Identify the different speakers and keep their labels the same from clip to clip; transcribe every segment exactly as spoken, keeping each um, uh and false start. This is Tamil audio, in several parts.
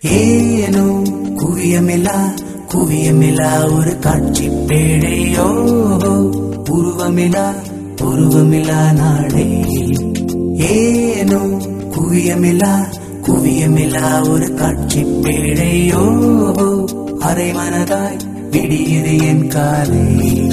Speaker 1: ஏனோ குவியமில்லா குவியமில்லா ஒரு காட்சி பேழையோ உருவமில்லா உருவமில்லா நாடே. ஏனோ குவியமில்லா குவியமில்லா ஒரு காட்சி பேழையோ அரை மனதாய் விடியது என் காலை.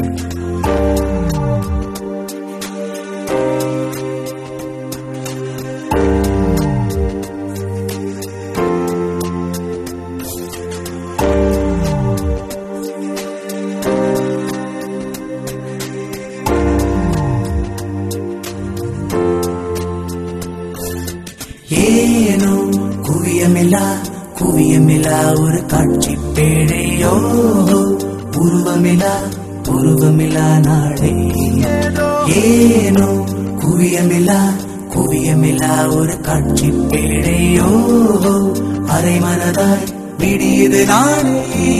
Speaker 1: ஏனோ குவியமில்லா குவியமில்லா ஒரு காட்சி பேழையோ உருவமில்லா உருவமில்லா நாடே. ஏனோ குவியமில்லா குவியமில்லா ஒரு காட்சி பேழையோ அரை மனதாய் விடியது நாடே.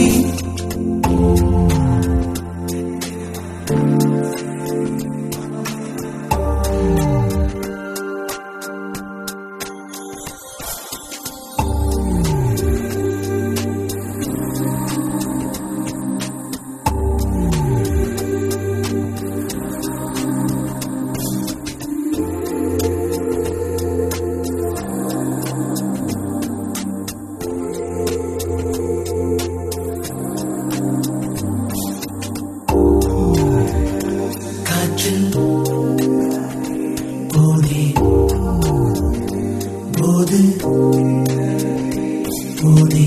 Speaker 1: போதே போது போதே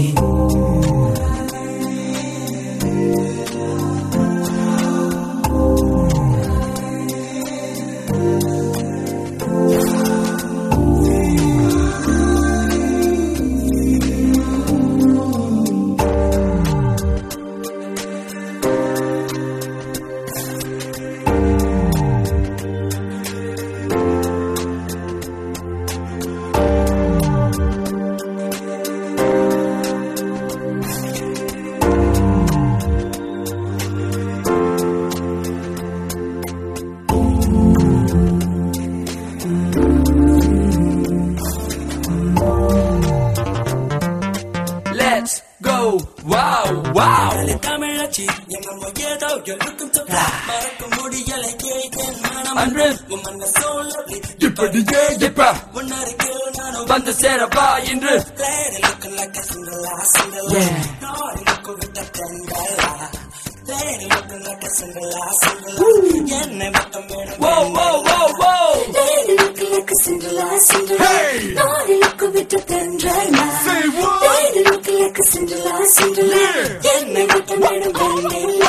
Speaker 2: Let's go, wow, wow.
Speaker 3: தமிழச்சி எம்மோ ஏதோ எழுக்கும் தொகை மறக்க முடியலை கேட்கேன் மனம்
Speaker 2: அன்று
Speaker 3: உம்மன்ன சோழி
Speaker 2: இப்படியே எப்ப
Speaker 3: உன்னருகில் நானும்
Speaker 2: வந்து சேரப்பா இன்று.
Speaker 3: Lady looking like a Cinderella, Cinderella.
Speaker 2: Yeah.
Speaker 3: Naughty looking with a Cinderella. Lady looking like a Cinderella, Cinderella. என்னை மட்டும் வேணும்.
Speaker 2: Whoa, whoa, whoa, whoa.
Speaker 3: Lady looking like a Cinderella, Cinderella.
Speaker 2: Hey.
Speaker 3: Naughty looking with a Cinderella.
Speaker 2: Say what?
Speaker 3: Lady looking like a Cinderella, Cinderella.
Speaker 2: Yeah.
Speaker 3: என்னை மட்டும் வேணும் வெண்ணிலா.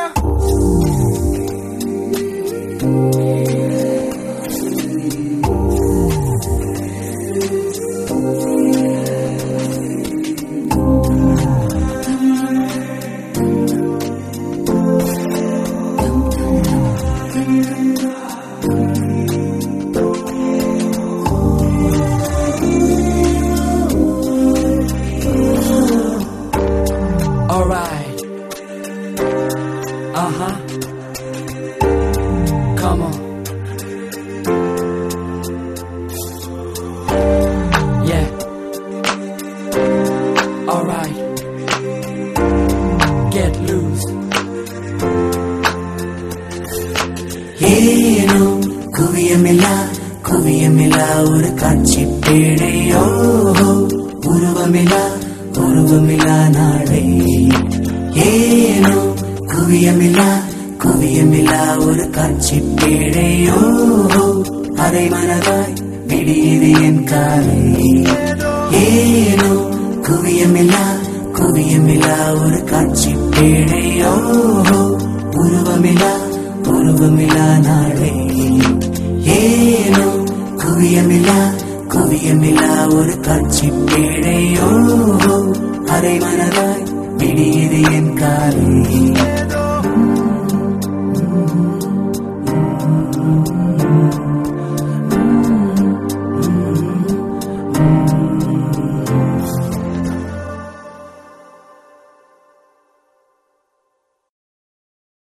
Speaker 2: Alright. Uh-huh. Come on. Yeah. Alright. Get loose.
Speaker 1: ஏனோ குவியமில்லா குவியமில்லா ஒரு காட்சி பேழையோ உருவமில்லா உருவமில்லா நாடே. ஏனோ குவியமில்லா குவியமில்லா ஒரு காட்சி பேழையோ அரை மனதாய் விடியது என் காலை. ஏனோ குவியமில்லா குவியமில்லா ஒரு காட்சி பேழையோ உருவமில்லா உருவமில்லா நாடே. ஏனோ குவியமில்லா குவியமில்லா ஒரு காட்சி பேழையோ அரை மனதாய் விடியது என் காலை.